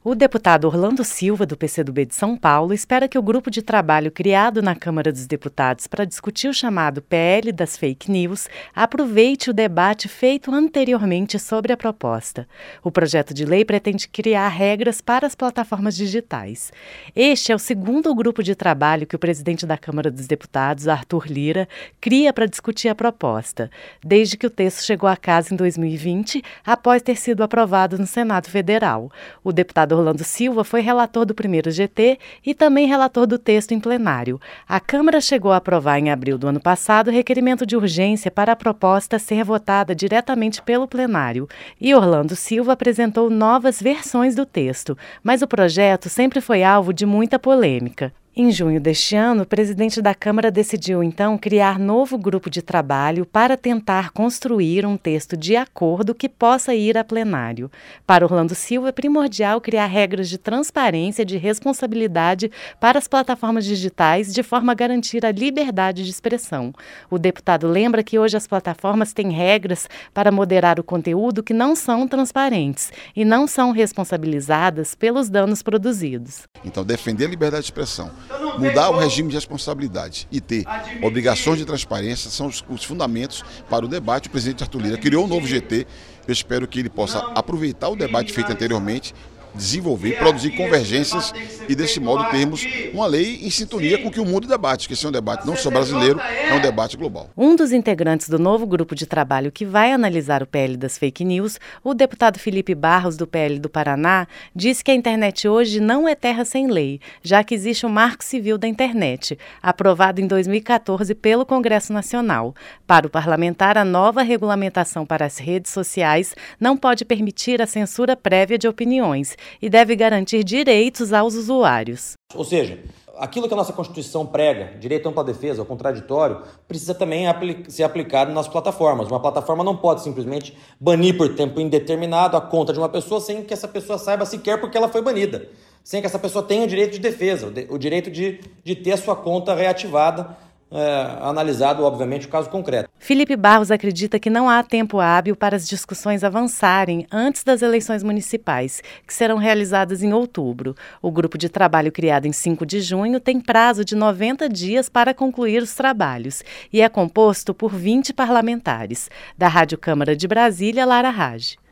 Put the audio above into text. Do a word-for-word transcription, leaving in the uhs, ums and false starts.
O deputado Orlando Silva, do P C do B de São Paulo, espera que o grupo de trabalho criado na Câmara dos Deputados para discutir o chamado P L das fake news aproveite o debate feito anteriormente sobre a proposta. O projeto de lei pretende criar regras para as plataformas digitais. Este é o segundo grupo de trabalho que o presidente da Câmara dos Deputados, Arthur Lira, cria para discutir a proposta, desde que o texto chegou à casa em dois mil e vinte, após ter sido aprovado no Senado Federal. O deputado Orlando Silva foi relator do primeiro G T e também relator do texto em plenário. A Câmara chegou a aprovar em abril do ano passado requerimento de urgência para a proposta ser votada diretamente pelo plenário. E Orlando Silva apresentou novas versões do texto, mas o projeto sempre foi alvo de muita polêmica. Em junho deste ano, o presidente da Câmara decidiu, então, criar novo grupo de trabalho para tentar construir um texto de acordo que possa ir a plenário. Para Orlando Silva, é primordial criar regras de transparência e de responsabilidade para as plataformas digitais, de forma a garantir a liberdade de expressão. O deputado lembra que hoje as plataformas têm regras para moderar o conteúdo que não são transparentes e não são responsabilizadas pelos danos produzidos. Então, defender a liberdade de expressão, mudar o regime de responsabilidade e ter obrigações de transparência são os, os fundamentos para o debate. O presidente Arthur Lira criou um novo G T, eu espero que ele possa aproveitar o debate feito anteriormente, desenvolver, produzir convergências e, desse modo, termos uma lei em sintonia com o que o mundo debate, que esse é um debate não só brasileiro, é um debate global. Um dos integrantes do novo grupo de trabalho que vai analisar o P L das fake news, o deputado Felipe Barros, do P L do Paraná, disse que a internet hoje não é terra sem lei, já que existe o Marco Civil da Internet, aprovado em dois mil e quatorze pelo Congresso Nacional. Para o parlamentar, a nova regulamentação para as redes sociais não pode permitir a censura prévia de opiniões e deve garantir direitos aos usuários. Ou seja, aquilo que a nossa Constituição prega, direito à ampla defesa, ao contraditório, precisa também apli- ser aplicado nas plataformas. Uma plataforma não pode simplesmente banir por tempo indeterminado a conta de uma pessoa sem que essa pessoa saiba sequer porque ela foi banida, sem que essa pessoa tenha o direito de defesa, o, de, o direito de, de ter a sua conta reativada, É, analisado, obviamente, o caso concreto. Felipe Barros acredita que não há tempo hábil para as discussões avançarem antes das eleições municipais, que serão realizadas em outubro. O grupo de trabalho criado em cinco de junho tem prazo de noventa dias para concluir os trabalhos e é composto por vinte parlamentares. Da Rádio Câmara de Brasília, Lara Raj.